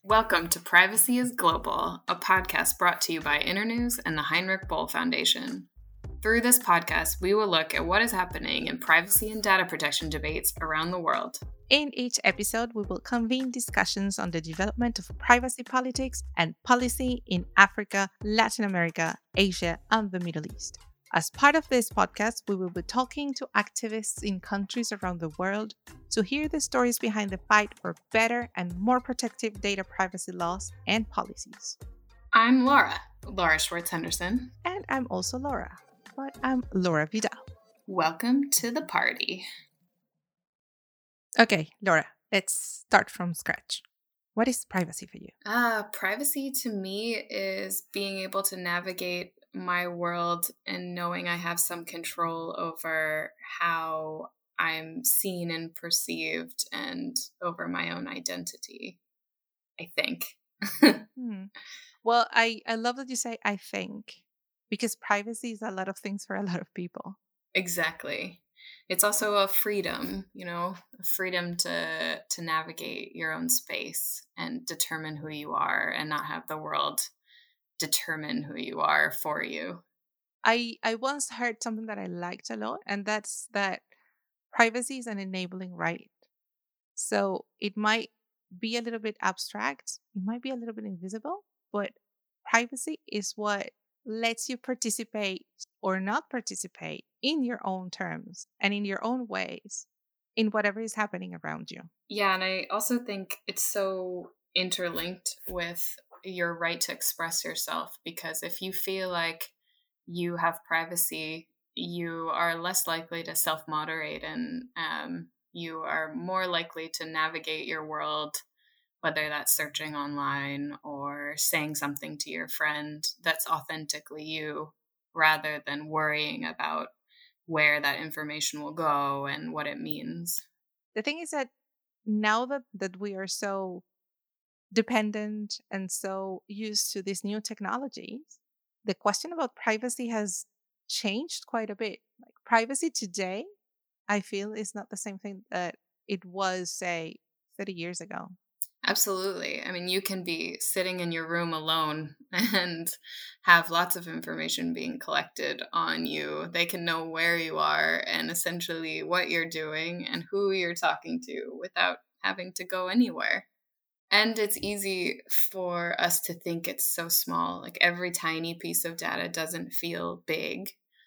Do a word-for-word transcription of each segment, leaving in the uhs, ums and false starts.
Welcome to Privacy is Global, a podcast brought to you by Internews and the Heinrich Böll Foundation. Through this podcast, we will look at what is happening in privacy and data protection debates around the world. In each episode, we will convene discussions on the development of privacy politics and policy in Africa, Latin America, Asia, and the Middle East. As part of this podcast, we will be talking to activists in countries around the world to hear the stories behind the fight for better and more protective data privacy laws and policies. I'm Laura, Laura Schwartz Henderson. And I'm also Laura, but I'm Laura Vidal. Welcome to the party. Okay, Laura, let's start from scratch. What is privacy for you? Uh, privacy to me is being able to navigate my world and knowing I have some control over how I'm seen and perceived and over my own identity, I think. hmm. Well, I, I love that you say I think, because privacy is a lot of things for a lot of people. Exactly. It's also a freedom, you know, a freedom to to navigate your own space and determine who you are and not have the world determine who you are for you. I, I once heard something that I liked a lot, and that's that privacy is an enabling right. So it might be a little bit abstract, it might be a little bit invisible, but privacy is what lets you participate or not participate in your own terms and in your own ways in whatever is happening around you. Yeah, and I also think it's so interlinked with your right to express yourself, because if you feel like you have privacy, you are less likely to self-moderate and um, you are more likely to navigate your world, whether that's searching online or saying something to your friend that's authentically you, rather than worrying about where that information will go and what it means. The thing is that now that, that we are so dependent and so used to these new technologies, the question about privacy has changed quite a bit. Like privacy today, I feel is not the same thing that it was, say, thirty years ago. Absolutely. I mean, you can be sitting in your room alone and have lots of information being collected on you. They can know where you are and essentially what you're doing and who you're talking to without having to go anywhere. And it's easy for us to think it's so small. Like every tiny piece of data doesn't feel big.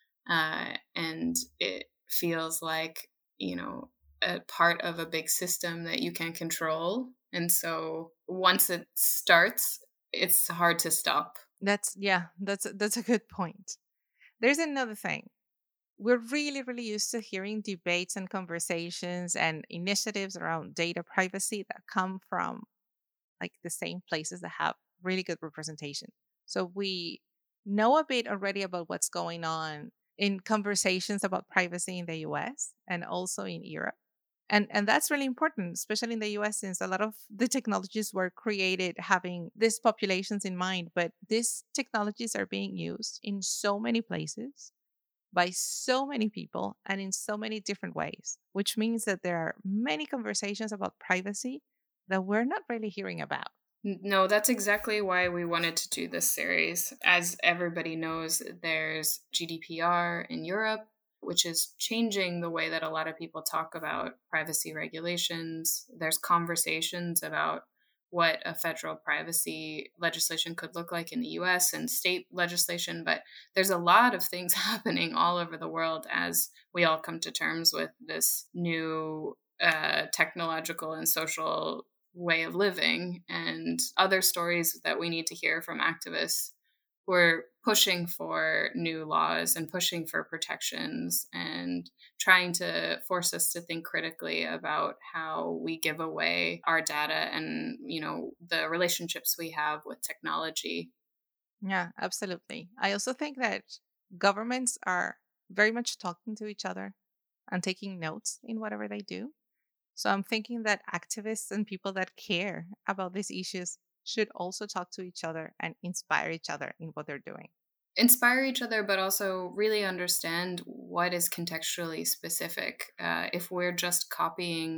Uh, and it feels like, you know, a part of a big system that you can control. And so once it starts, it's hard to stop. That's yeah, that's that's a good point. There's another thing. We're really, really used to hearing debates and conversations and initiatives around data privacy that come from like the same places that have really good representation. So we know a bit already about what's going on in conversations about privacy in the U S and also in Europe. And and that's really important, especially in the U S, since a lot of the technologies were created having these populations in mind. But these technologies are being used in so many places by so many people and in so many different ways, which means that there are many conversations about privacy that we're not really hearing about. No, that's exactly why we wanted to do this series. As everybody knows, there's G D P R in Europe, which is changing the way that a lot of people talk about privacy regulations. There's conversations about what a federal privacy legislation could look like in the U S and state legislation, but there's a lot of things happening all over the world as we all come to terms with this new uh, technological and social way of living, and other stories that we need to hear from activists who are pushing for new laws and pushing for protections and trying to force us to think critically about how we give away our data and, you know, the relationships we have with technology. Yeah, absolutely. I also think that governments are very much talking to each other and taking notes in whatever they do. So I'm thinking that activists and people that care about these issues should also talk to each other and inspire each other in what they're doing. Inspire each other, but also really understand what is contextually specific. Uh, if we're just copying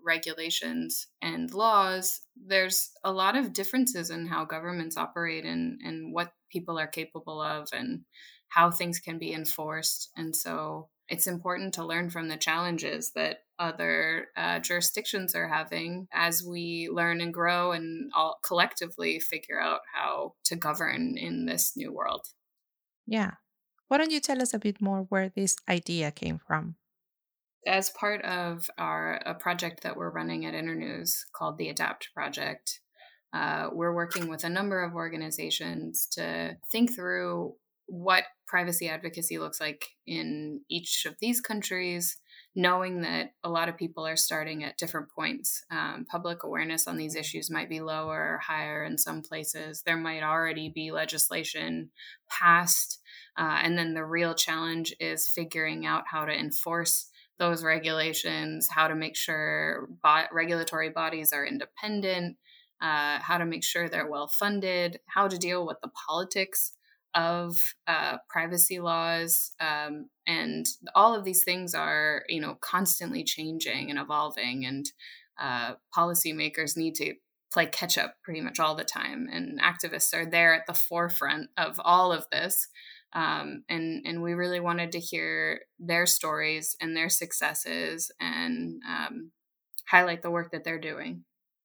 regulations and laws, there's a lot of differences in how governments operate and, and what people are capable of and how things can be enforced. And so it's important to learn from the challenges that other uh, jurisdictions are having as we learn and grow and all collectively figure out how to govern in this new world. Yeah. Why don't you tell us a bit more where this idea came from? As part of our a project that we're running at Internews called the ADAPT Project, uh, we're working with a number of organizations to think through what privacy advocacy looks like in each of these countries, knowing that a lot of people are starting at different points. Um, public awareness on these issues might be lower or higher in some places. There might already be legislation passed. Uh, and then the real challenge is figuring out how to enforce those regulations, how to make sure bo- regulatory bodies are independent, uh, how to make sure they're well funded, how to deal with the politics of uh, privacy laws. Um, and all of these things are, you know, constantly changing and evolving, and uh, policymakers need to play catch up pretty much all the time. And activists are there at the forefront of all of this. Um, and, and we really wanted to hear their stories and their successes and um, highlight the work that they're doing.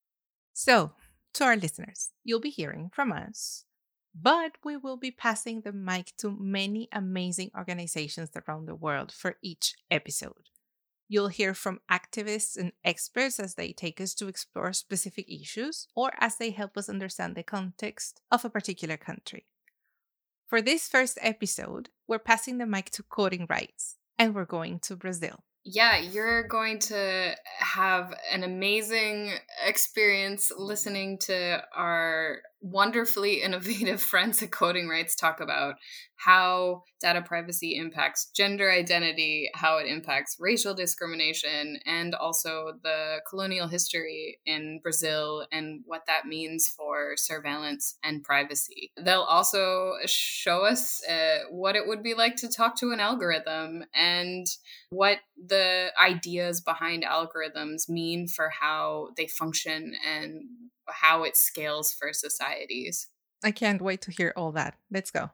So, to our listeners, you'll be hearing from us, but we will be passing the mic to many amazing organizations around the world for each episode. You'll hear from activists and experts as they take us to explore specific issues or as they help us understand the context of a particular country. For this first episode, we're passing the mic to Coding Rights, and we're going to Brazil. Yeah, you're going to have an amazing experience listening to our wonderfully innovative friends at Coding Rights talk about how data privacy impacts gender identity, how it impacts racial discrimination, and also the colonial history in Brazil and what that means for surveillance and privacy. They'll also show us uh, what it would be like to talk to an algorithm and what the ideas behind algorithms mean for how they function and how it scales for societies. I can't wait to hear all that. Let's go.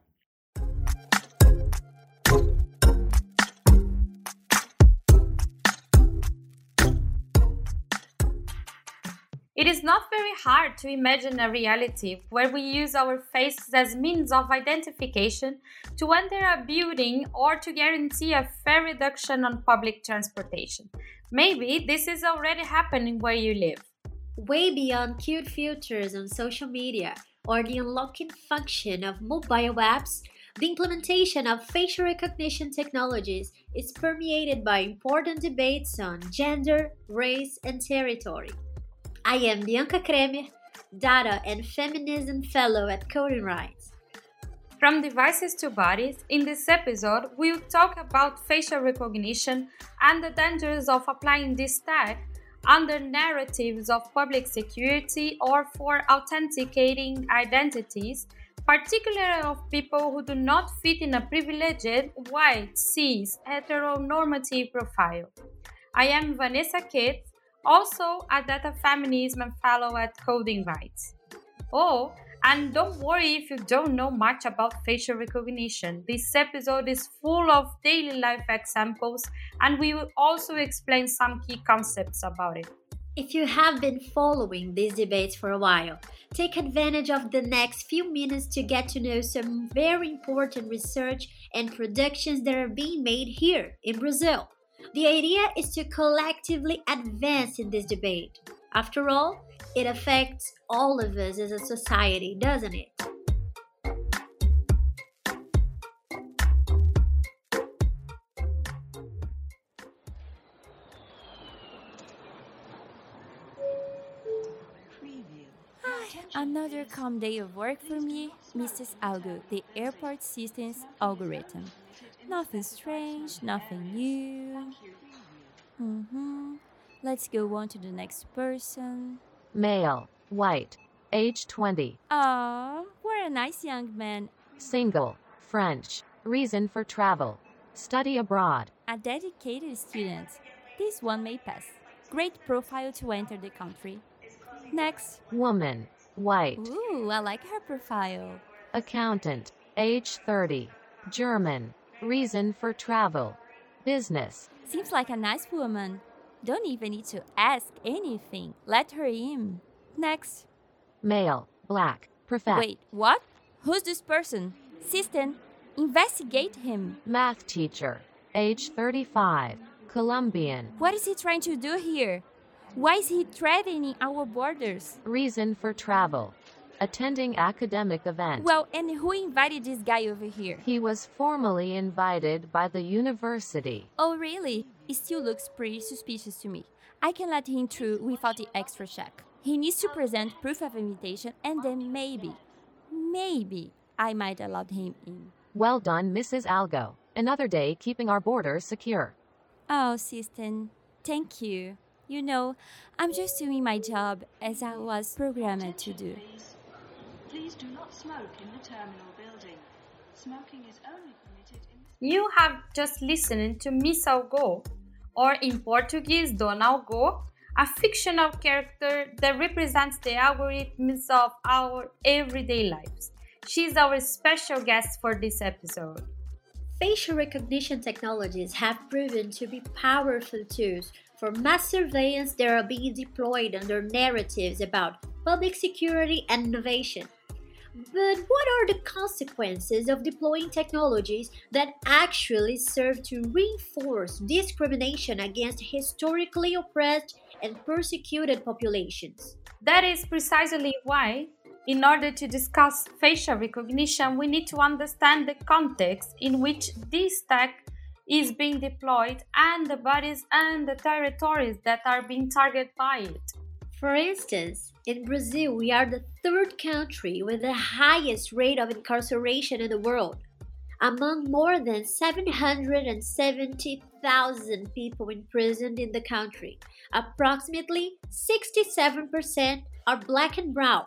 It is not very hard to imagine a reality where we use our faces as means of identification to enter a building or to guarantee a fair reduction on public transportation. Maybe this is already happening where you live. Way beyond cute filters on social media or the unlocking function of mobile apps, the implementation of facial recognition technologies is permeated by important debates on gender, race, and territory. I am Bianca Kremer, Data and Feminism Fellow at Coding Rights. From devices to bodies, in this episode, we'll talk about facial recognition and the dangers of applying this tag under narratives of public security or for authenticating identities, particularly of people who do not fit in a privileged, white, cis, heteronormative profile. I am Vanessa Kate, also a data feminism fellow at Coding Rights. Oh, and don't worry if you don't know much about facial recognition. This episode is full of daily life examples, and we will also explain some key concepts about it. If you have been following these debates for a while, take advantage of the next few minutes to get to know some very important research and productions that are being made here in Brazil. The idea is to collectively advance in this debate. After all, it affects all of us as a society, doesn't it? Another calm day of work for me, Missus Algo, the airport systems algorithm. Nothing strange, nothing new. Mm-hmm. Let's go on to the next person. Male, white, age twenty. Aw, what a nice young man. Single, French, reason for travel, study abroad. A dedicated student. This one may pass. Great profile to enter the country. Next. Woman, white. Ooh, I like her profile. Accountant, age thirty. German. Reason for travel. Business. Seems like a nice woman. Don't even need to ask anything. Let her in. Next. Male, black. Perfect. Wait, what? Who's this person? System, investigate him. Math teacher, age thirty-five. Colombian. What is he trying to do here? Why is he threatening our borders? Reason for travel. Attending academic event. Well, and who invited this guy over here? He was formally invited by the university. Oh, really? It still looks pretty suspicious to me. I can let him through without the extra check. He needs to present proof of invitation and then maybe, maybe I might allow him in. Well done, Missus Algo. Another day keeping our borders secure. Oh, System, thank you. You know, I'm just doing my job as I was programmed to do. Please do not smoke in the terminal building. Smoking is only permitted in the... You have just listened to Miss Algo, or in Portuguese, Dona Algo, a fictional character that represents the algorithms of our everyday lives. She's our special guest for this episode. Facial recognition technologies have proven to be powerful tools for mass surveillance that are being deployed under narratives about public security and innovation. But what are the consequences of deploying technologies that actually serve to reinforce discrimination against historically oppressed and persecuted populations? That is precisely why, in order to discuss facial recognition, we need to understand the context in which this tech is being deployed and the bodies and the territories that are being targeted by it. For instance, in Brazil, we are the third country with the highest rate of incarceration in the world. Among more than seven hundred seventy thousand people imprisoned in the country, approximately sixty-seven percent are black and brown.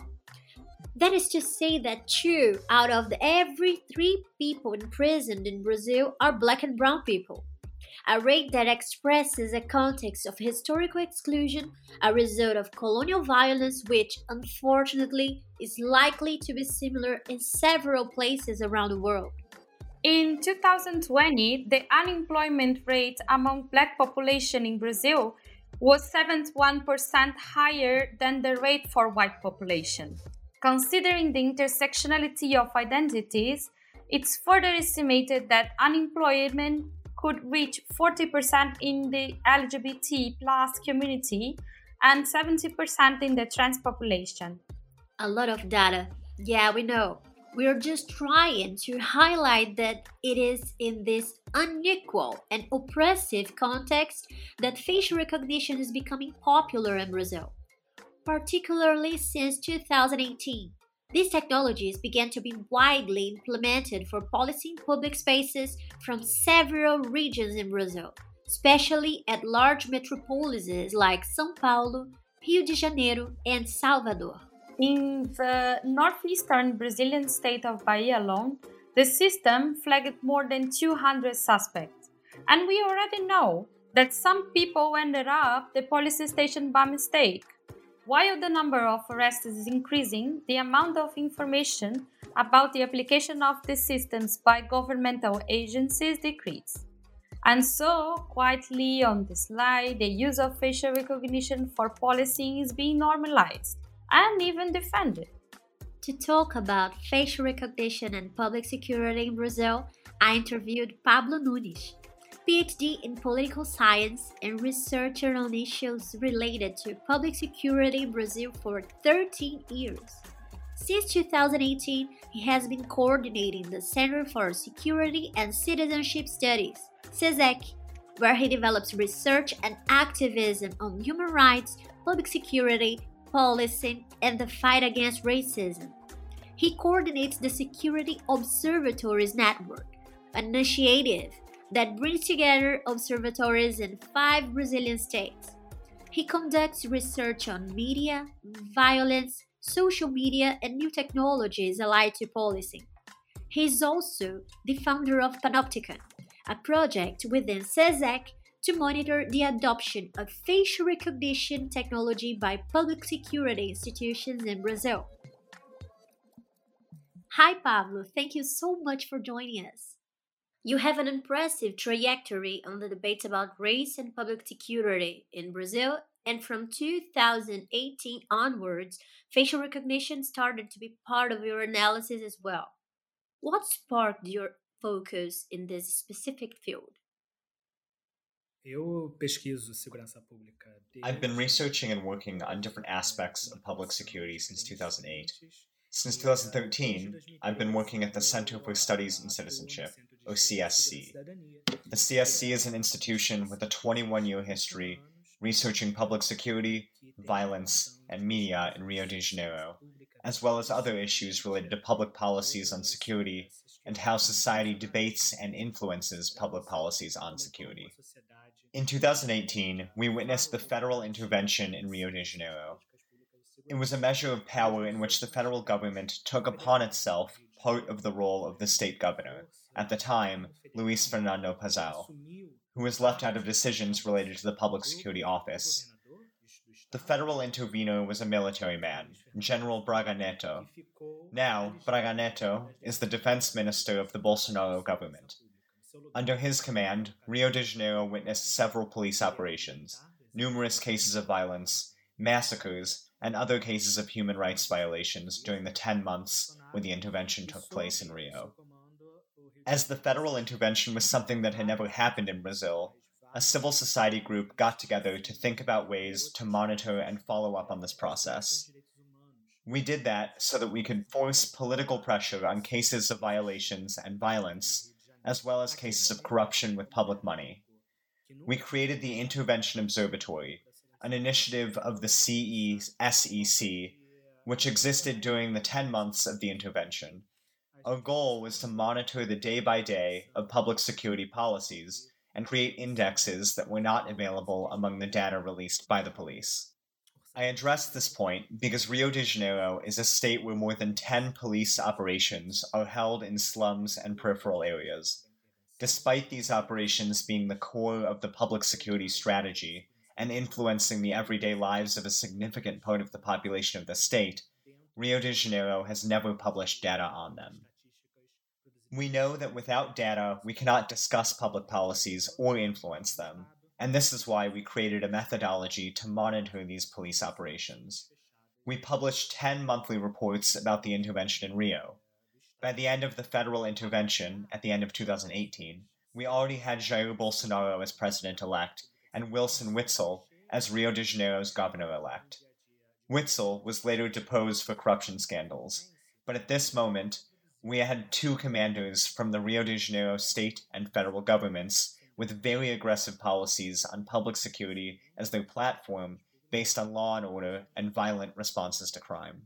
That is to say that two out of every three people imprisoned in Brazil are black and brown people. A rate that expresses a context of historical exclusion, a result of colonial violence, which unfortunately is likely to be similar in several places around the world. In two thousand twenty, the unemployment rate among black population in Brazil was seventy-one percent higher than the rate for white population. Considering the intersectionality of identities, it's further estimated that unemployment could reach forty percent in the L G B T plus community and seventy percent in the trans population. A lot of data. Yeah, we know. We're just trying to highlight that it is in this unequal and oppressive context that facial recognition is becoming popular in Brazil, particularly since two thousand eighteen. These technologies began to be widely implemented for policy in public spaces from several regions in Brazil, especially at large metropolises like São Paulo, Rio de Janeiro, and Salvador. In the northeastern Brazilian state of Bahia alone, the system flagged more than two hundred suspects. And we already know that some people ended up the police station by mistake. While the number of arrests is increasing, the amount of information about the application of these systems by governmental agencies decreases. And so, quietly on the slide, the use of facial recognition for policing is being normalized and even defended. To talk about facial recognition and public security in Brazil, I interviewed Pablo Nunes, PhD in political science and researcher on issues related to public security in Brazil for thirteen years. Since two thousand eighteen, he has been coordinating the Center for Security and Citizenship Studies, CESEC, where he develops research and activism on human rights, public security, policing, and the fight against racism. He coordinates the Security Observatories Network, an initiative that brings together observatories in five Brazilian states. He conducts research on media, violence, social media, and new technologies allied to policing. He is also the founder of Panopticon, a project within CESEC to monitor the adoption of facial recognition technology by public security institutions in Brazil. Hi, Pablo. Thank you so much for joining us. You have an impressive trajectory on the debates about race and public security in Brazil, and from two thousand eighteen onwards, facial recognition started to be part of your analysis as well. What sparked your focus in this specific field? I've been researching and working on different aspects of public security since two thousand eight. Since two thousand thirteen, I've been working at the Center for Studies in Citizenship, or C S C. The C S C is an institution with a twenty-one-year history researching public security, violence, and media in Rio de Janeiro, as well as other issues related to public policies on security and how society debates and influences public policies on security. In two thousand eighteen, we witnessed the federal intervention in Rio de Janeiro. It was a measure of power in which the federal government took upon itself part of the role of the state governor, at the time, Luis Fernando Pazao, who was left out of decisions related to the Public Security Office. The federal intervener was a military man, General Braga Neto. Now, Braga Neto is the defense minister of the Bolsonaro government. Under his command, Rio de Janeiro witnessed several police operations, numerous cases of violence, massacres, and other cases of human rights violations during the ten months when the intervention took place in Rio. As the federal intervention was something that had never happened in Brazil, a civil society group got together to think about ways to monitor and follow up on this process. We did that so that we could force political pressure on cases of violations and violence, as well as cases of corruption with public money. We created the Intervention Observatory, an initiative of the C E S E C, which existed during the ten months of the intervention. Our goal was to monitor the day-by-day of public security policies and create indexes that were not available among the data released by the police. I address this point because Rio de Janeiro is a state where more than ten police operations are held in slums and peripheral areas. Despite these operations being the core of the public security strategy and influencing the everyday lives of a significant part of the population of the state, Rio de Janeiro has never published data on them. We know that without data, we cannot discuss public policies or influence them, and this is why we created a methodology to monitor these police operations. We published ten monthly reports about the intervention in Rio. By the end of the federal intervention, at the end of two thousand eighteen, we already had Jair Bolsonaro as president-elect and Wilson Witzel as Rio de Janeiro's governor-elect. Witzel was later deposed for corruption scandals, but at this moment, we had two commanders from the Rio de Janeiro state and federal governments with very aggressive policies on public security as their platform based on law and order and violent responses to crime.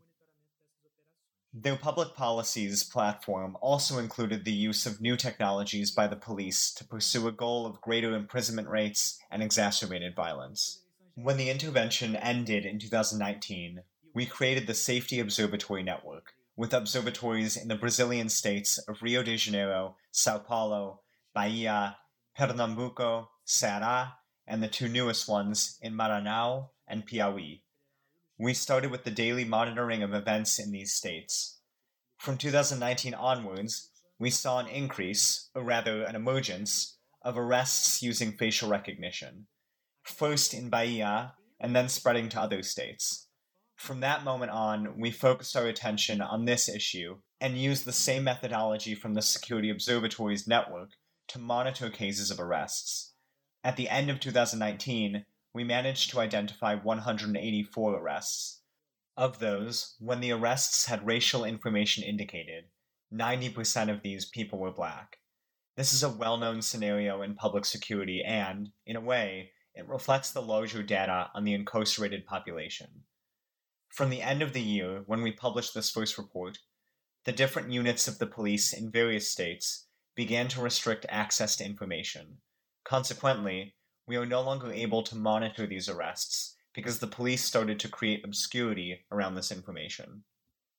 Their public policies platform also included the use of new technologies by the police to pursue a goal of greater imprisonment rates and exacerbated violence. When the intervention ended in two thousand nineteen, we created the Safety Observatory Network, with observatories in the Brazilian states of Rio de Janeiro, Sao Paulo, Bahia, Pernambuco, Ceará, and the two newest ones in Maranhão and Piauí. We started with the daily monitoring of events in these states. From two thousand nineteen onwards, we saw an increase, or rather an emergence, of arrests using facial recognition, first in Bahia and then spreading to other states. From that moment on, we focused our attention on this issue and used the same methodology from the Security Observatories network to monitor cases of arrests. At the end of two thousand nineteen, we managed to identify one hundred eighty-four arrests. Of those, when the arrests had racial information indicated, ninety percent of these people were black. This is a well-known scenario in public security and, in a way, it reflects the larger data on the incarcerated population. From the end of the year, when we published this first report, the different units of the police in various states began to restrict access to information. Consequently, we are no longer able to monitor these arrests because the police started to create obscurity around this information.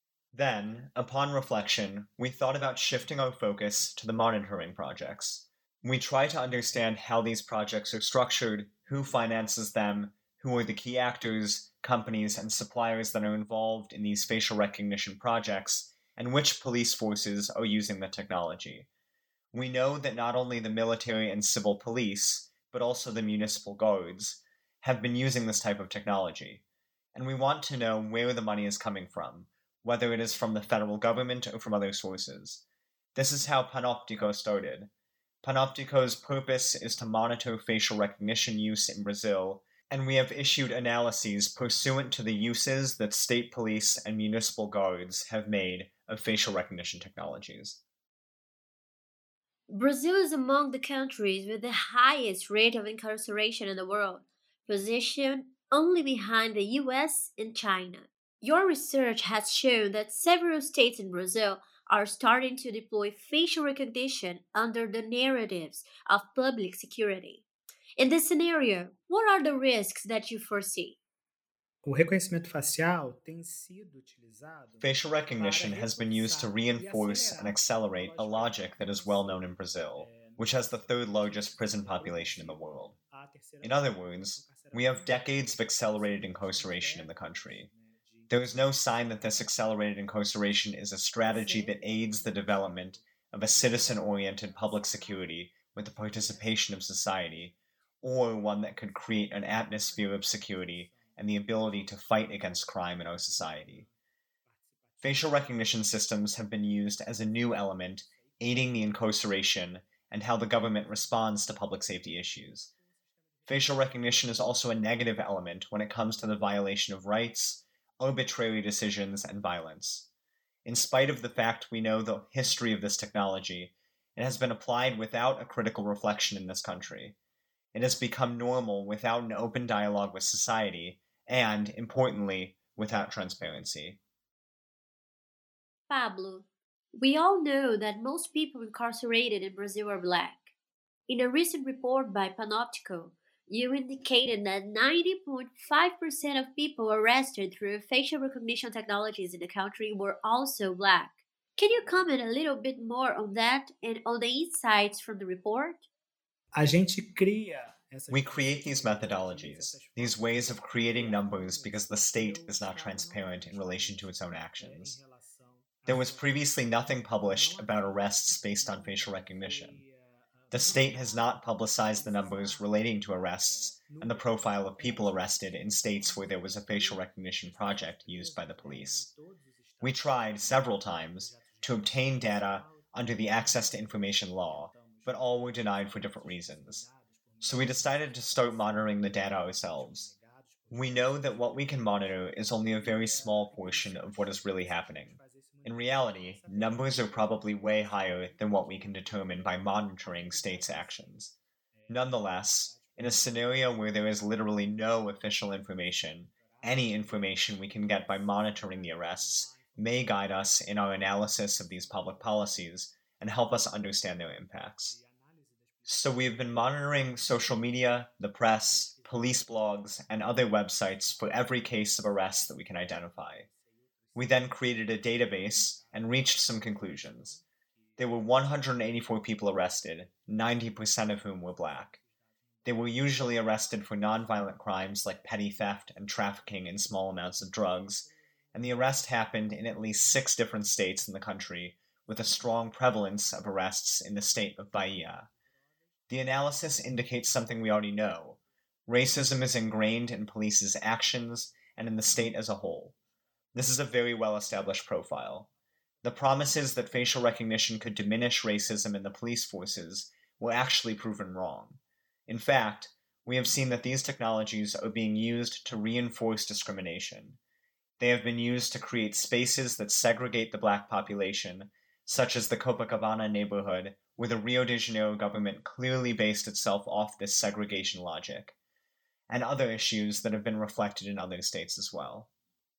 Then, upon reflection, we thought about shifting our focus to the monitoring projects. We try to understand how these projects are structured, who finances them, who are the key actors, companies, and suppliers that are involved in these facial recognition projects, and which police forces are using the technology. We know that not only the military and civil police, but also the municipal guards, have been using this type of technology. And we want to know where the money is coming from, whether it is from the federal government or from other sources. This is how Panoptico started. Panoptico's purpose is to monitor facial recognition use in Brazil, and we have issued analyses pursuant to the uses that state police and municipal guards have made of facial recognition technologies. Brazil is among the countries with the highest rate of incarceration in the world, positioned only behind the U S and China. Your research has shown that several states in Brazil are starting to deploy facial recognition under the narratives of public security. In this scenario, what are the risks that you foresee? O reconhecimento facial tem sido utilizado. Facial recognition has been used to reinforce and accelerate a logic that is well known in Brazil, which has the third largest prison population in the world. In other words, we have decades of accelerated incarceration in the country. There is no sign that this accelerated incarceration is a strategy that aids the development of a citizen-oriented public security with the participation of society, or one that could create an atmosphere of security and the ability to fight against crime in our society. Facial recognition systems have been used as a new element aiding the incarceration and how the government responds to public safety issues. Facial recognition is also a negative element when it comes to the violation of rights, arbitrary decisions, and violence. In spite of the fact we know the history of this technology, it has been applied without a critical reflection in this country. It has become normal without an open dialogue with society, and, importantly, without transparency. Pablo, we all know that most people incarcerated in Brazil are black. In a recent report by Panoptico, you indicated that ninety point five percent of people arrested through facial recognition technologies in the country were also black. Can you comment a little bit more on that and on the insights from the report? A gente cria We create these methodologies, these ways of creating numbers because the state is not transparent in relation to its own actions. There was previously nothing published about arrests based on facial recognition. The state has not publicized the numbers relating to arrests and the profile of people arrested in states where there was a facial recognition project used by the police. We tried several times to obtain data under the Access to Information Law, but all were denied for different reasons. So we decided to start monitoring the data ourselves. We know that what we can monitor is only a very small portion of what is really happening. In reality, numbers are probably way higher than what we can determine by monitoring states' actions. Nonetheless, in a scenario where there is literally no official information, any information we can get by monitoring the arrests may guide us in our analysis of these public policies and help us understand their impacts. So we have been monitoring social media, the press, police blogs, and other websites for every case of arrest that we can identify. We then created a database and reached some conclusions. There were one hundred eighty-four people arrested, ninety percent of whom were black. They were usually arrested for nonviolent crimes like petty theft and trafficking in small amounts of drugs, and the arrest happened in at least six different states in the country, with a strong prevalence of arrests in the state of Bahia. The analysis indicates something we already know. Racism is ingrained in police's actions and in the state as a whole. This is a very well-established profile. The promises that facial recognition could diminish racism in the police forces were actually proven wrong. In fact, we have seen that these technologies are being used to reinforce discrimination. They have been used to create spaces that segregate the black population, such as the Copacabana neighborhood, where the Rio de Janeiro government clearly based itself off this segregation logic, and other issues that have been reflected in other states as well.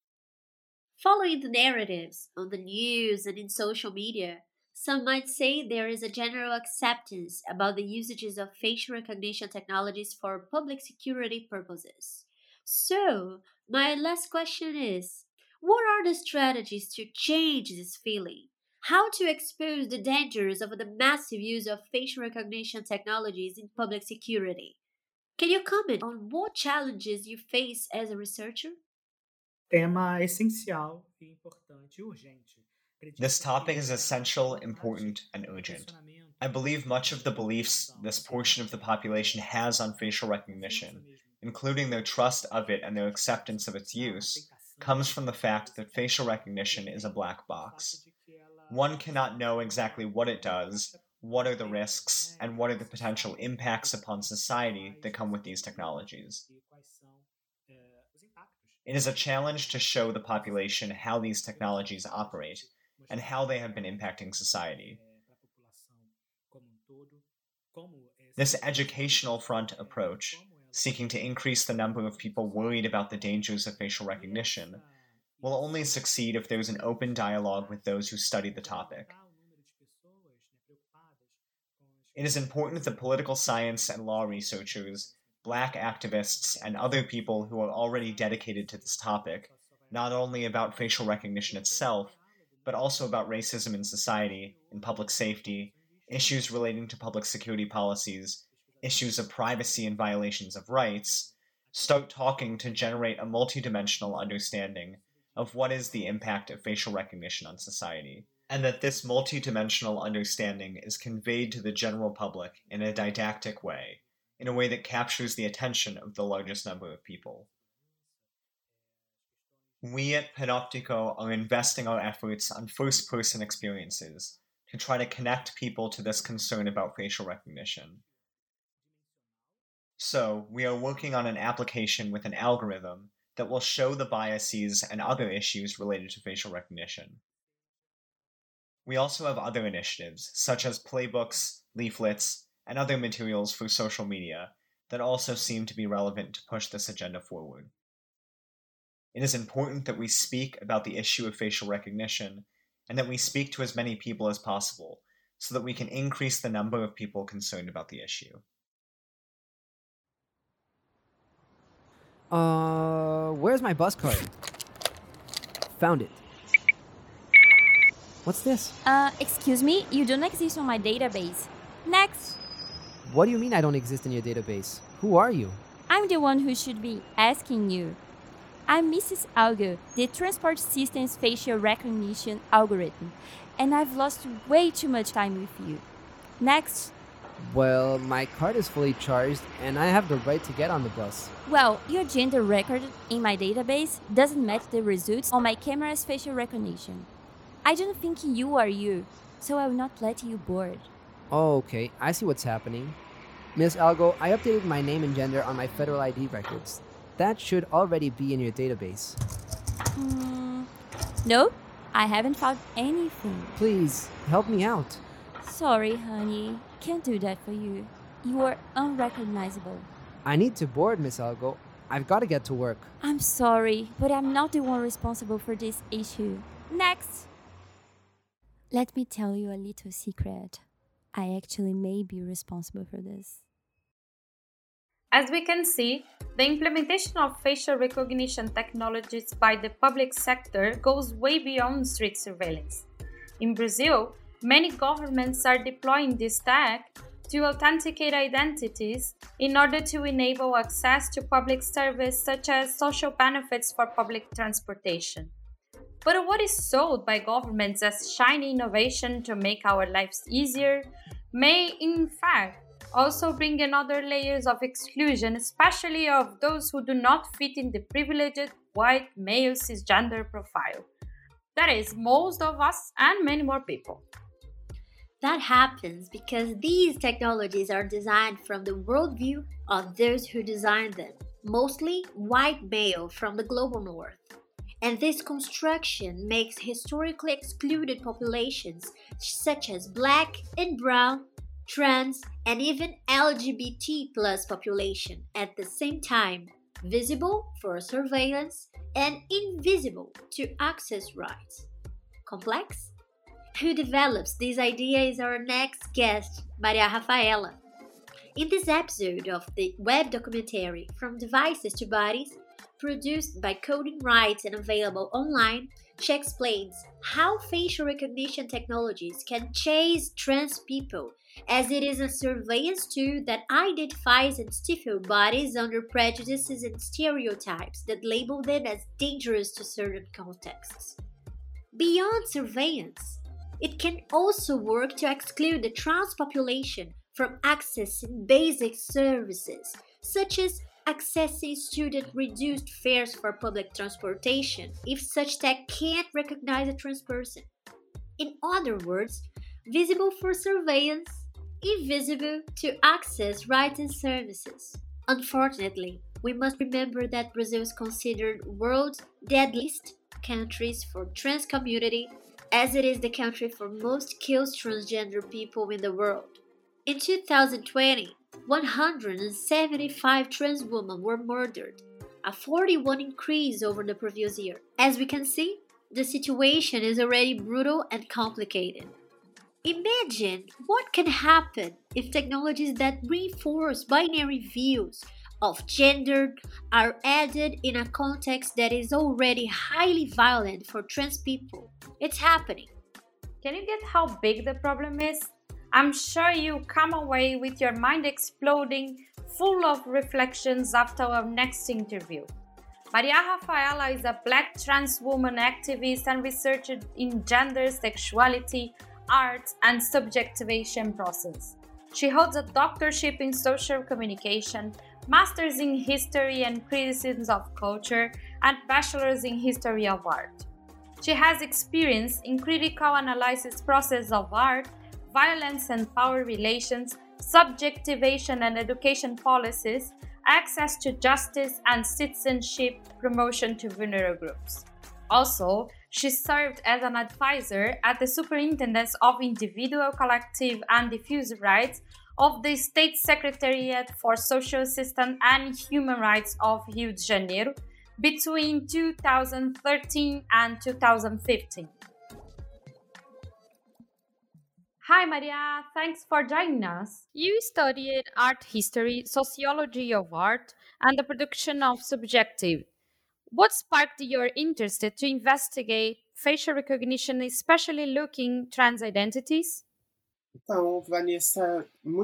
Following the narratives on the news and in social media, some might say there is a general acceptance about the usages of facial recognition technologies for public security purposes. So, my last question is, what are the strategies to change this feeling? how to expose the dangers of the massive use of facial recognition technologies in public security. Can you comment on what challenges you face as a researcher? Tema essencial e importante e urgente. This topic is essential, important, and urgent. I believe much of the beliefs this portion of the population has on facial recognition, including their trust of it and their acceptance of its use, comes from the fact that facial recognition is a black box. One cannot know exactly what it does, what are the risks, and what are the potential impacts upon society that come with these technologies. It is a challenge to show the population how these technologies operate and how they have been impacting society. This educational front approach, seeking to increase the number of people worried about the dangers of facial recognition, will only succeed if there is an open dialogue with those who study the topic. It is important that political science and law researchers, Black activists, and other people who are already dedicated to this topic, not only about facial recognition itself, but also about racism in society, in public safety, issues relating to public security policies, issues of privacy and violations of rights, start talking to generate a multidimensional understanding of what is the impact of facial recognition on society, and that this multidimensional understanding is conveyed to the general public in a didactic way, in a way that captures the attention of the largest number of people. We at Panoptico are investing our efforts on first-person experiences to try to connect people to this concern about facial recognition. So, we are working on an application with an algorithm that will show the biases and other issues related to facial recognition. We also have other initiatives, such as playbooks, leaflets, and other materials for social media that also seem to be relevant to push this agenda forward. It is important that we speak about the issue of facial recognition and that we speak to as many people as possible so that we can increase the number of people concerned about the issue. Uh, where's my bus card? Found it. What's this? Uh, excuse me, you don't exist on my database. Next! What do you mean I don't exist in your database? Who are you? I'm the one who should be asking you. I'm Missus Algo, the Transport Systems Facial Recognition Algorithm, and I've lost way too much time with you. Next! Well, my card is fully charged, and I have the right to get on the bus. Well, your gender record in my database doesn't match the results on my camera's facial recognition. I don't think you are you, so I will not let you board. Oh, okay. I see what's happening. Miss Algo, I updated my name and gender on my federal I D records. That should already be in your database. Hmm. No, I haven't found anything. Please, help me out. Sorry, honey. Can't do that for you. You are unrecognizable. I need to board, Miss Algo. I've got to get to work. I'm sorry, but I'm not the one responsible for this issue. Next! Let me tell you a little secret. I actually may be responsible for this. As we can see, the implementation of facial recognition technologies by the public sector goes way beyond street surveillance. In Brazil, many governments are deploying this tech to authenticate identities in order to enable access to public service such as social benefits for public transportation. But what is sold by governments as shiny innovation to make our lives easier may, in fact, also bring in other layers of exclusion, especially of those who do not fit in the privileged white male cisgender profile. That is, most of us and many more people. That happens because these technologies are designed from the worldview of those who designed them, mostly white male from the global north. And this construction makes historically excluded populations such as black and brown, trans, and even L G B T plus population at the same time visible for surveillance and invisible to access rights. Complex? Who develops this idea is our next guest, Maria Rafaela. In this episode of the web documentary From Devices to Bodies, produced by Coding Rights and available online, she explains how facial recognition technologies can chase trans people, as it is a surveillance tool that identifies and stifles bodies under prejudices and stereotypes that label them as dangerous to certain contexts. Beyond surveillance, it can also work to exclude the trans population from accessing basic services, such as accessing student-reduced fares for public transportation if such tech can't recognize a trans person. In other words, visible for surveillance, invisible to access rights and services. Unfortunately, we must remember that Brazil is considered world's deadliest countries for trans community, as it is the country for most kills transgender people in the world. In two thousand twenty, one hundred seventy-five trans women were murdered, a forty-one increase over the previous year. As we can see, the situation is already brutal and complicated. Imagine what can happen if technologies that reinforce binary views of gender are added in a context that is already highly violent for trans people. It's happening. Can you get how big the problem is? I'm sure you come away with your mind exploding, full of reflections after our next interview. Maria Rafaela is a Black trans woman activist and researcher in gender, sexuality, art, and subjectivation process. She holds a doctorship in social communication, master's in history and criticism of culture, and bachelor's in history of art. She has experience in critical analysis process of art, violence and power relations, subjectivation and education policies, access to justice, and citizenship promotion to vulnerable groups. Also, she served as an advisor at the Superintendence of Individual, Collective, and Diffuse Rights of the State Secretariat for Social Assistance and Human Rights of Rio de Janeiro between two thousand thirteen and two thousand fifteen. Hi Maria, thanks for joining us. You studied art history, sociology of art, and the production of subjective. What sparked your interest to investigate facial recognition, especially looking trans identities? So, Vanessa,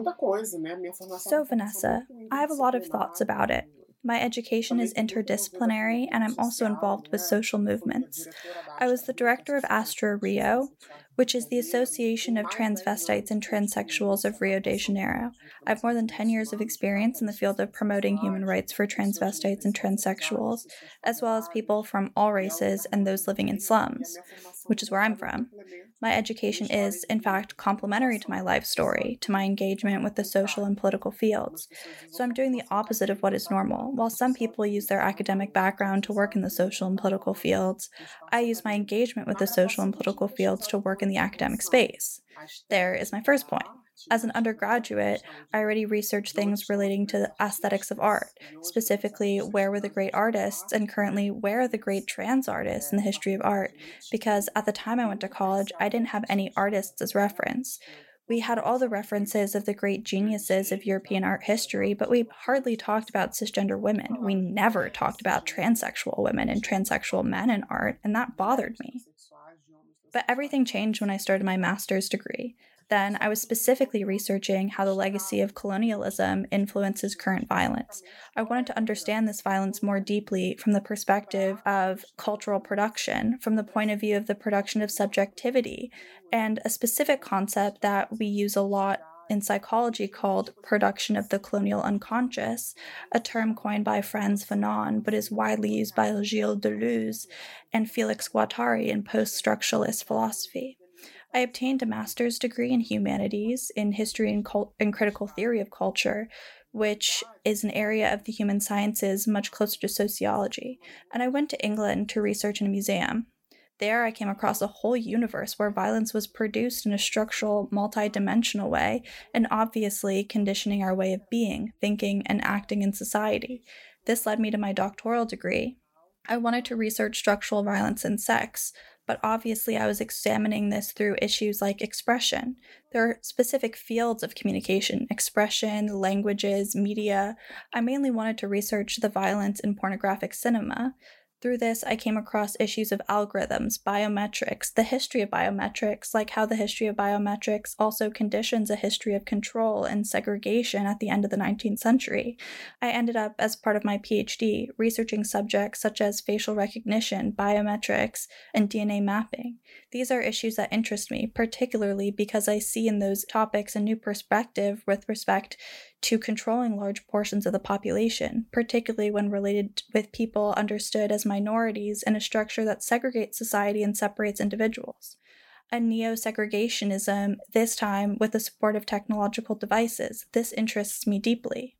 I have a lot of thoughts about it. My education is interdisciplinary, and I'm also involved with social movements. I was the director of Astra Rio, which is the Association of Transvestites and Transsexuals of Rio de Janeiro. I have more than ten years of experience in the field of promoting human rights for transvestites and transsexuals, as well as people from all races and those living in slums, which is where I'm from. My education is, in fact, complementary to my life story, to my engagement with the social and political fields. So I'm doing the opposite of what is normal. While some people use their academic background to work in the social and political fields, I use my engagement with the social and political fields to work in the academic space. There is my first point. As an undergraduate, I already researched things relating to the aesthetics of art, specifically where were the great artists, and currently where are the great trans artists in the history of art, because at the time I went to college, I didn't have any artists as reference. We had all the references of the great geniuses of European art history, but we hardly talked about cisgender women. We never talked about transsexual women and transsexual men in art, and that bothered me. But everything changed when I started my master's degree. Then I was specifically researching how the legacy of colonialism influences current violence. I wanted to understand this violence more deeply from the perspective of cultural production, from the point of view of the production of subjectivity, and a specific concept that we use a lot in psychology called production of the colonial unconscious, a term coined by Frantz Fanon, but is widely used by Gilles Deleuze and Felix Guattari in post-structuralist philosophy. I obtained a master's degree in humanities, in history and, cult- and critical theory of culture, which is an area of the human sciences much closer to sociology, and I went to England to research in a museum. There I came across a whole universe where violence was produced in a structural, multi-dimensional way, and obviously conditioning our way of being, thinking, and acting in society. This led me to my doctoral degree. I wanted to research structural violence in sex, but obviously I was examining this through issues like expression. There are specific fields of communication, expression, languages, media. I mainly wanted to research the violence in pornographic cinema. Through this, I came across issues of algorithms, biometrics, the history of biometrics, like how the history of biometrics also conditions a history of control and segregation at the end of the nineteenth century. I ended up, as part of my PhD, researching subjects such as facial recognition, biometrics, and D N A mapping. These are issues that interest me, particularly because I see in those topics a new perspective with respect to controlling large portions of the population, particularly when related with people understood as minorities in a structure that segregates society and separates individuals. A neo-segregationism, this time with the support of technological devices. This interests me deeply.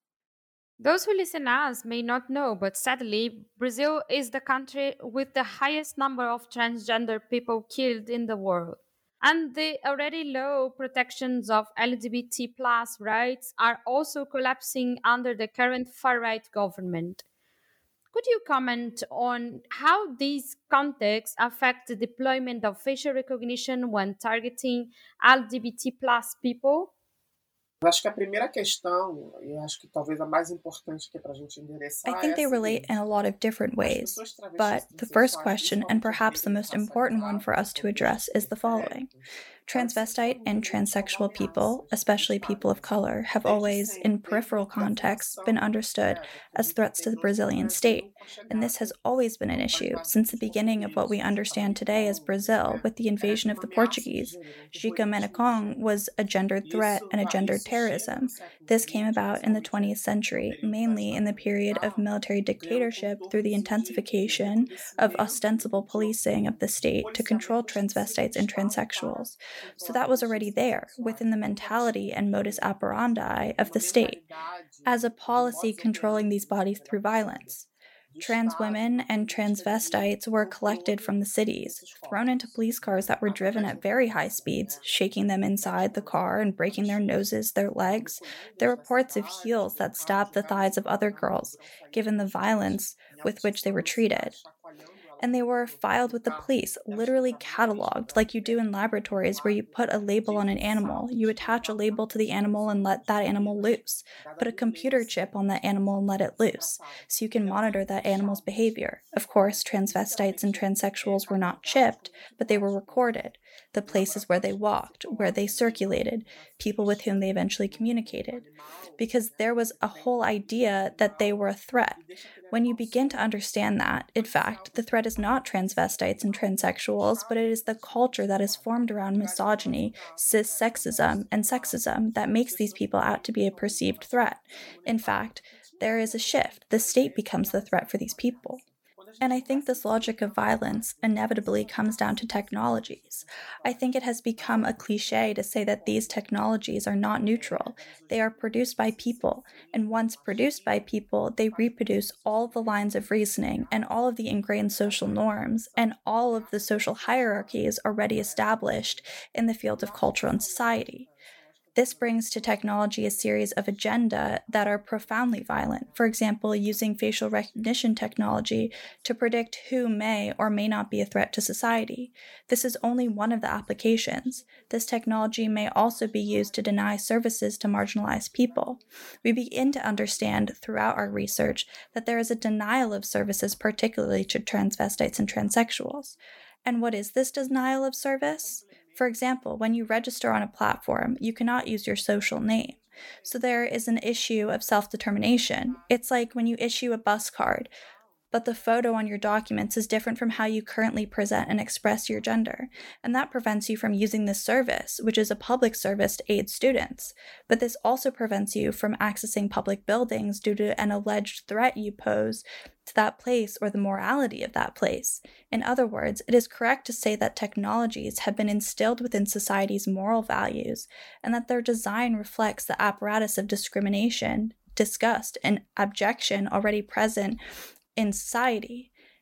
Those who listen us may not know, but sadly, Brazil is the country with the highest number of transgender people killed in the world. And the already low protections of L G B T plus rights are also collapsing under the current far-right government. Could you comment on how these contexts affect the deployment of facial recognition when targeting L G B T plus people? Eu acho que a primeira questão, e acho que talvez a mais importante que é para a gente endereçar, I think they relate in a lot of different ways, but the first question, and perhaps the most important one for us to address, is the following. Transvestite and transsexual people, especially people of color, have always, in peripheral contexts, been understood as threats to the Brazilian state, and this has always been an issue since the beginning of what we understand today as Brazil with the invasion of the Portuguese. Chico Menacon was a gendered threat and a gendered terrorism. This came about in the twentieth century, mainly in the period of military dictatorship through the intensification of ostensible policing of the state to control transvestites and transsexuals. So that was already there, within the mentality and modus operandi of the state, as a policy controlling these bodies through violence. Trans women and transvestites were collected from the cities, thrown into police cars that were driven at very high speeds, shaking them inside the car and breaking their noses, their legs. There are reports of heels that stabbed the thighs of other girls, given the violence with which they were treated. And they were filed with the police, literally cataloged, like you do in laboratories where you put a label on an animal. You attach a label to the animal and let that animal loose. Put a computer chip on that animal and let it loose, so you can monitor that animal's behavior. Of course, transvestites and transsexuals were not chipped, but they were recorded. The places where they walked, where they circulated, people with whom they eventually communicated. Because there was a whole idea that they were a threat. When you begin to understand that, in fact, the threat is not transvestites and transsexuals, but it is the culture that is formed around misogyny, cis-sexism, and sexism that makes these people out to be a perceived threat. In fact, there is a shift. The state becomes the threat for these people. And I think this logic of violence inevitably comes down to technologies. I think it has become a cliche to say that these technologies are not neutral. They are produced by people, and once produced by people, they reproduce all the lines of reasoning and all of the ingrained social norms and all of the social hierarchies already established in the field of culture and society. This brings to technology a series of agenda that are profoundly violent. For example, using facial recognition technology to predict who may or may not be a threat to society. This is only one of the applications. This technology may also be used to deny services to marginalized people. We begin to understand throughout our research that there is a denial of services, particularly to transvestites and transsexuals. And what is this denial of service? For example, when you register on a platform, you cannot use your social name. So there is an issue of self-determination. It's like when you issue a bus card, but the photo on your documents is different from how you currently present and express your gender. And that prevents you from using this service, which is a public service to aid students. But this also prevents you from accessing public buildings due to an alleged threat you pose to that place or the morality of that place. In other words, it is correct to say that technologies have been instilled within society's moral values and that their design reflects the apparatus of discrimination, disgust, and abjection already present in society.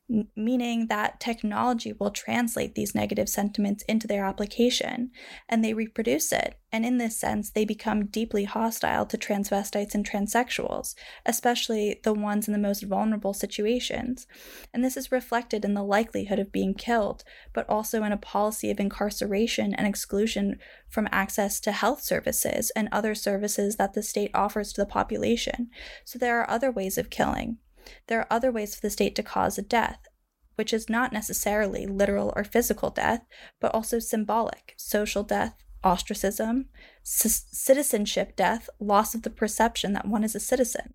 n- meaning that technology will translate these negative sentiments into their application, and they reproduce it, and in this sense, they become deeply hostile to transvestites and transsexuals, especially the ones in the most vulnerable situations. And this is reflected in the likelihood of being killed, but also in a policy of incarceration and exclusion from access to health services and other services that the state offers to the population. So there are other ways of killing. There are other ways for the state to cause a death, which is not necessarily literal or physical death, but also symbolic, social death, ostracism, c- citizenship death, loss of the perception that one is a citizen.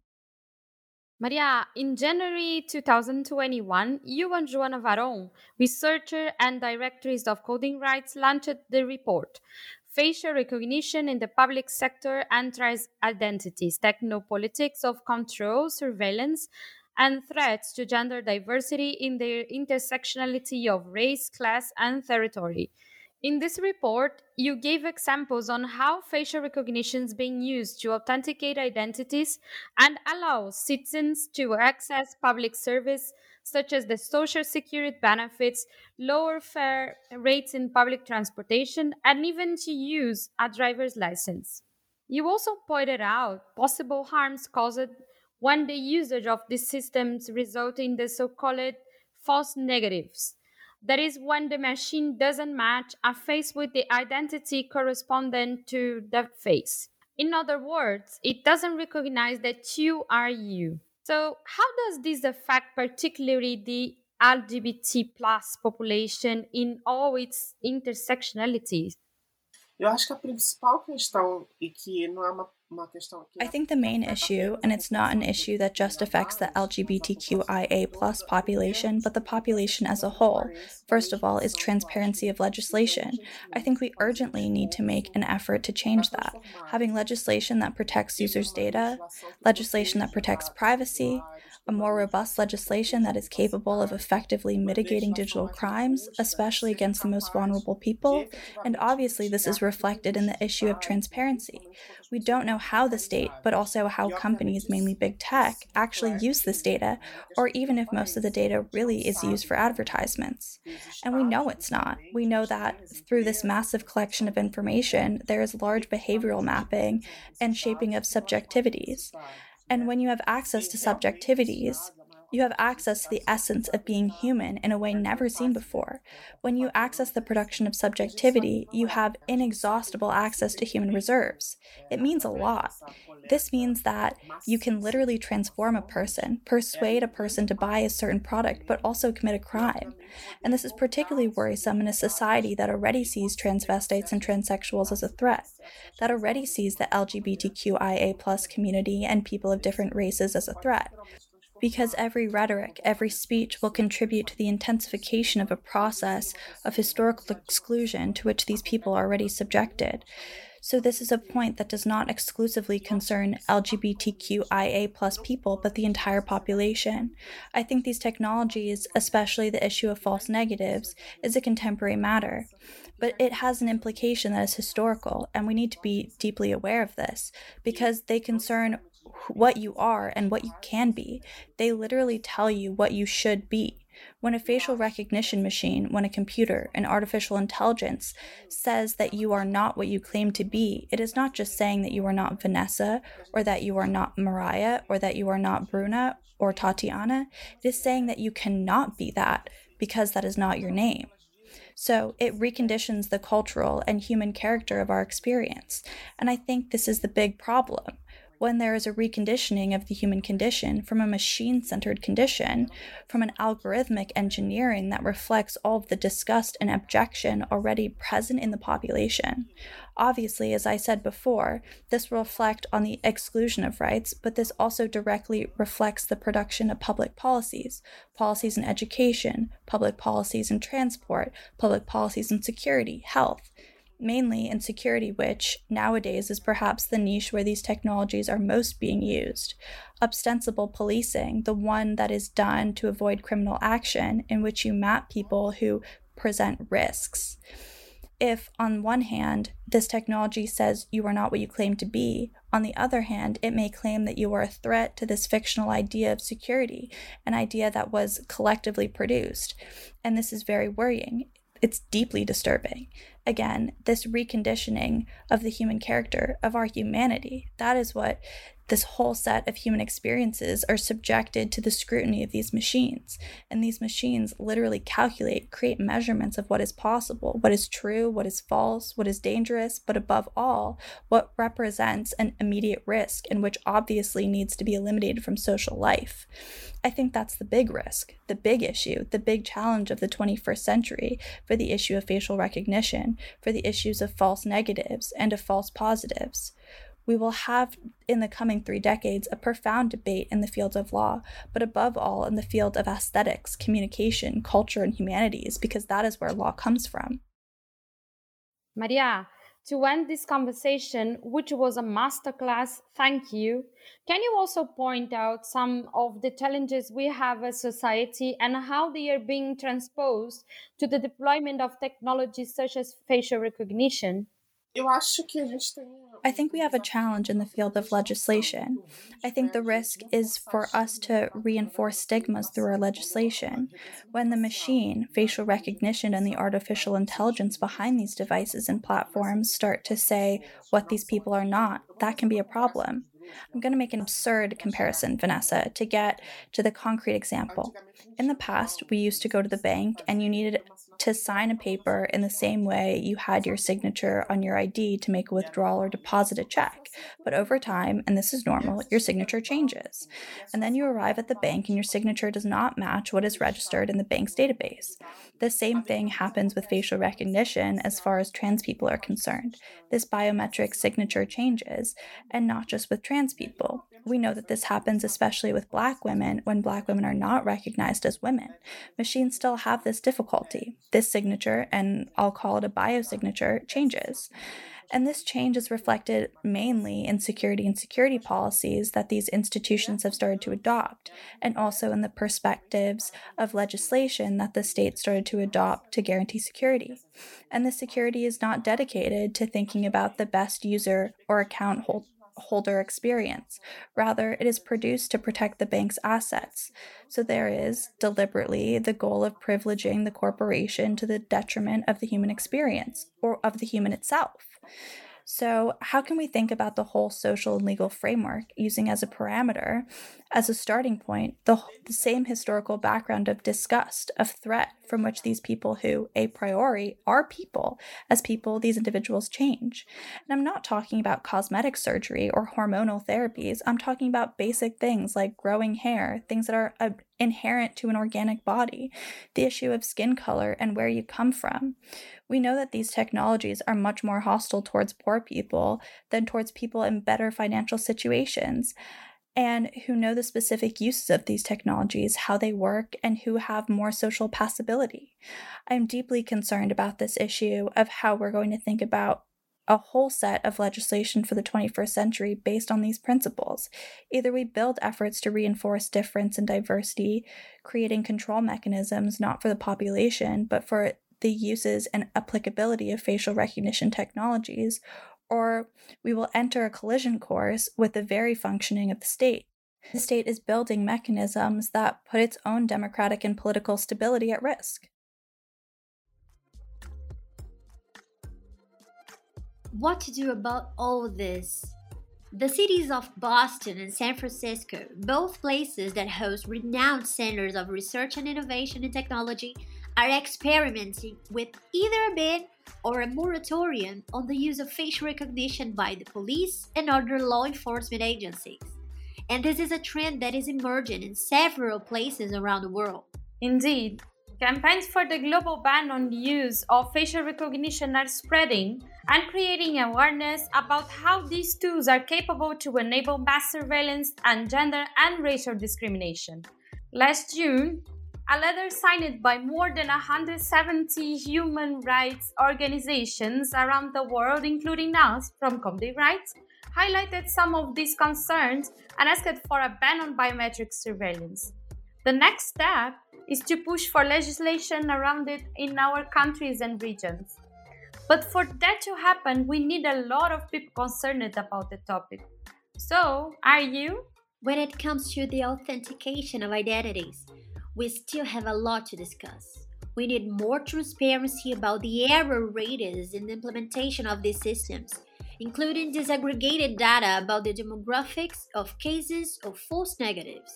Maria, in January two thousand twenty-one, you and Joana Varon, researcher and directress of Coding Rights, launched the report, Facial Recognition in the Public Sector and Trans Identities, Technopolitics of Control, Surveillance, and Threats to Gender Diversity in the Intersectionality of Race, Class, and Territory. In this report, you gave examples on how facial recognition is being used to authenticate identities and allow citizens to access public service such as the social security benefits, lower fare rates in public transportation, and even to use a driver's license. You also pointed out possible harms caused when the usage of these systems result in the so-called false negatives. That is when the machine doesn't match a face with the identity correspondent to that face. In other words, it doesn't recognize that you are you. So how does this affect particularly the L G B T plus population in all its intersectionalities? Eu acho que a principal questão, e que não é uma, uma questão aqui. I think the main issue, and it's not an issue that just affects the L G B T Q I A plus population, but the population as a whole, first of all, is transparency of legislation. I think we urgently need to make an effort to change that. Having legislation that protects users' data, legislation that protects privacy, a more robust legislation that is capable of effectively mitigating digital crimes, especially against the most vulnerable people, and obviously this is reflected in the issue of transparency. We don't know how the state, but also how companies, mainly big tech, actually use this data, or even if most of the data really is used for advertisements. And we know it's not. We know that through this massive collection of information, there is large behavioral mapping and shaping of subjectivities. And when you have access to subjectivities, you have access to the essence of being human in a way never seen before. When you access the production of subjectivity, you have inexhaustible access to human reserves. It means a lot. This means that you can literally transform a person, persuade a person to buy a certain product, but also commit a crime. And this is particularly worrisome in a society that already sees transvestites and transsexuals as a threat, that already sees the L G B T Q I A plus community and people of different races as a threat. Because every rhetoric, every speech will contribute to the intensification of a process of historical exclusion to which these people are already subjected. So this is a point that does not exclusively concern L G B T Q I A plus people, but the entire population. I think these technologies, especially the issue of false negatives, is a contemporary matter. But it has an implication that is historical, and we need to be deeply aware of this, because they concern what you are and what you can be. They literally tell you what you should be. When a facial recognition machine, when a computer, an artificial intelligence says that you are not what you claim to be, it is not just saying that you are not Vanessa, or that you are not Mariah, or that you are not Bruna or Tatiana. It is saying that you cannot be that because that is not your name. So it reconditions the cultural and human character of our experience. And I think this is the big problem. When there is a reconditioning of the human condition from a machine-centered condition, from an algorithmic engineering that reflects all of the disgust and abjection already present in the population. Obviously, as I said before, this will reflect on the exclusion of rights, but this also directly reflects the production of public policies, policies in education, public policies in transport, public policies in security, health. Mainly in security, which nowadays is perhaps the niche where these technologies are most being used. Ostensible policing, the one that is done to avoid criminal action, in which you map people who present risks. if, on one hand, this technology says you are not what you claim to be, on the other hand, it may claim that you are a threat to this fictional idea of security, an idea that was collectively produced. And this is very worrying. It's deeply disturbing. Again, this reconditioning of the human character, of our humanity, that is what this whole set of human experiences are subjected to the scrutiny of these machines. And these machines literally calculate, create measurements of what is possible, what is true, what is false, what is dangerous, but above all, what represents an immediate risk and which obviously needs to be eliminated from social life. I think that's the big risk, the big issue, the big challenge of the twenty-first century for the issue of facial recognition, for the issues of false negatives and of false positives. We will have, in the coming three decades, a profound debate in the field of law, but above all in the field of aesthetics, communication, culture, and humanities, because that is where law comes from. Maria, to end this conversation, which was a masterclass, thank you. Can you also point out some of the challenges we have as society and how they are being transposed to the deployment of technologies such as facial recognition? Eu acho que a gente tem I think we have a challenge in the field of legislation. I think the risk is for us to reinforce stigmas through our legislation. When the machine, facial recognition, and the artificial intelligence behind these devices and platforms start to say what these people are not, that can be a problem. I'm going to make an absurd comparison, Vanessa, to get to the concrete example. In the past, we used to go to the bank and you needed to sign a paper in the same way you had your signature on your I D to make a withdrawal or deposit a check. But over time, and this is normal, your signature changes. And then you arrive at the bank and your signature does not match what is registered in the bank's database. The same thing happens with facial recognition as far as trans people are concerned. This biometric signature changes, and not just with trans people. We know that this happens especially with Black women when Black women are not recognized as women. Machines still have this difficulty. This signature, and I'll call it a biosignature, changes. And this change is reflected mainly in security and security policies that these institutions have started to adopt, and also in the perspectives of legislation that the state started to adopt to guarantee security. And this security is not dedicated to thinking about the best user or account holder holder experience. Rather, it is produced to protect the bank's assets. So there is, deliberately, the goal of privileging the corporation to the detriment of the human experience, or of the human itself. So how can we think about the whole social and legal framework using as a parameter, as a starting point, the, the same historical background of disgust, of threat, from which these people who, a priori, are people, as people, these individuals change? And I'm not talking about cosmetic surgery or hormonal therapies. I'm talking about basic things like growing hair, things that are uh, inherent to an organic body, the issue of skin color and where you come from. We know that these technologies are much more hostile towards poor people than towards people in better financial situations, and who know the specific uses of these technologies, how they work, and who have more social passability. I'm deeply concerned about this issue of how we're going to think about a whole set of legislation for the twenty-first century based on these principles. Either we build efforts to reinforce difference and diversity, creating control mechanisms not for the population, but for the uses and applicability of facial recognition technologies, or we will enter a collision course with the very functioning of the state. The state is building mechanisms that put its own democratic and political stability at risk. What to do about all this? The cities of Boston and San Francisco, both places that host renowned centers of research and innovation in technology, are experimenting with either a ban or a moratorium on the use of facial recognition by the police and other law enforcement agencies. And this is a trend that is emerging in several places around the world. Indeed, campaigns for the global ban on the use of facial recognition are spreading and creating awareness about how these tools are capable to enable mass surveillance and gender and racial discrimination. Last June, a letter signed by more than one hundred seventy human rights organizations around the world, including us from Comedy Rights, highlighted some of these concerns and asked for a ban on biometric surveillance. The next step is to push for legislation around it in our countries and regions. But for that to happen, we need a lot of people concerned about the topic. So, are you? When it comes to the authentication of identities, we still have a lot to discuss. We need more transparency about the error rates in the implementation of these systems, including disaggregated data about the demographics of cases of false negatives,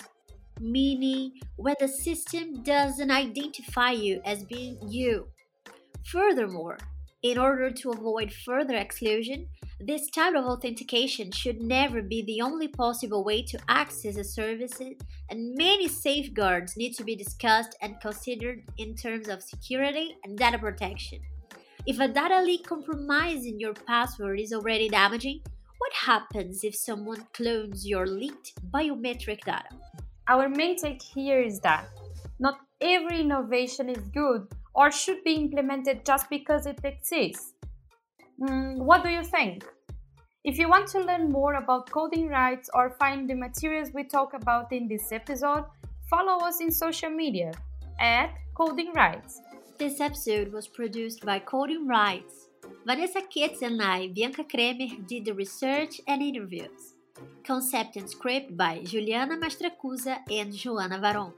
meaning when the system doesn't identify you as being you. Furthermore, in order to avoid further exclusion, this type of authentication should never be the only possible way to access a service, and many safeguards need to be discussed and considered in terms of security and data protection. If a data leak compromising your password is already damaging, what happens if someone clones your leaked biometric data? Our main take here is that not every innovation is good or should be implemented just because it exists. Mm, what do you think? If you want to learn more about coding rights or find the materials we talk about in this episode, follow us in social media at Coding Rights. This episode was produced by Coding Rights. Vanessa Kitts and I, Bianca Kremer, did the research and interviews. Concept and script by Juliana Mastracusa and Joana Varon.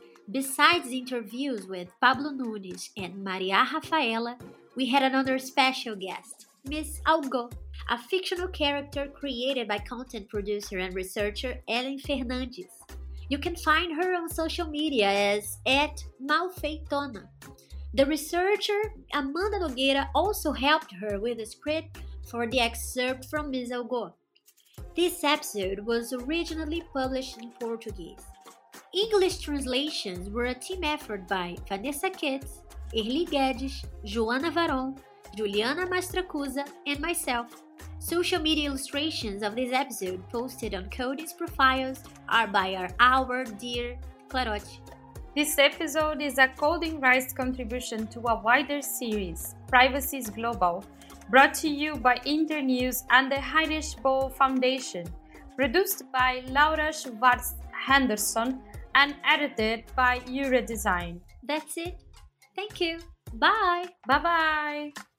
Besides the interviews with Pablo Nunes and Maria Rafaela, we had another special guest, Miss Algo, a fictional character created by content producer and researcher Ellen Fernandes. You can find her on social media as at Malfeitona. The researcher Amanda Nogueira also helped her with the script for the excerpt from Miss Algo. This episode was originally published in Portuguese. English translations were a team effort by Vanessa Kitts, Erli Guedes, Joana Varon, Juliana Mastracusa, and myself. Social media illustrations of this episode posted on Coding's profiles are by our, our dear Clarote. This episode is a Coding Rights contribution to a wider series, Privacy is Global, brought to you by Internews and the Heinrich Böll Foundation, produced by Laura Schwartz Henderson, and edited by Eura Design. That's it. Thank you. Bye. Bye-bye.